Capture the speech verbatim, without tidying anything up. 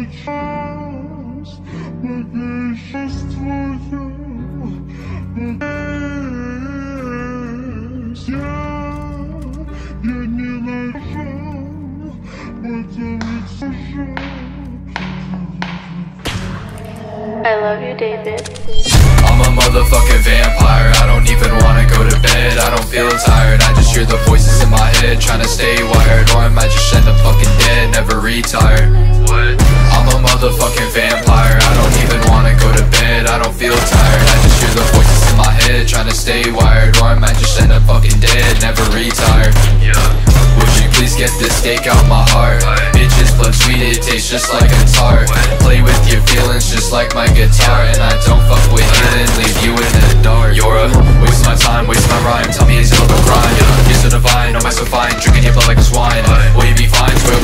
час, поки щастя я не нашел, I love you, David. I'm a motherfucking vampire, I don't even wanna go to bed. I don't feel tired, I just hear the voices in my head trying to stay wired, or I might just end up fucking dead, never retire. What? I'm a motherfucking vampire, I don't even wanna go to bed. I don't feel tired, I just hear the voices in my head trying to stay wired, or I might just end up fucking dead, never retire. Yeah. Would you please get this steak out my heart? What? Bitches blood sweet, it tastes just like a tart. What? Play with your feelings just like my guitar, and I don't fuck with you and leave you in the dark. You're a waste my time, waste my rhyme. Tell me is it a crime? You're so divine, am I so fine? Drinking your blood like a swine. Will you be fine? Swear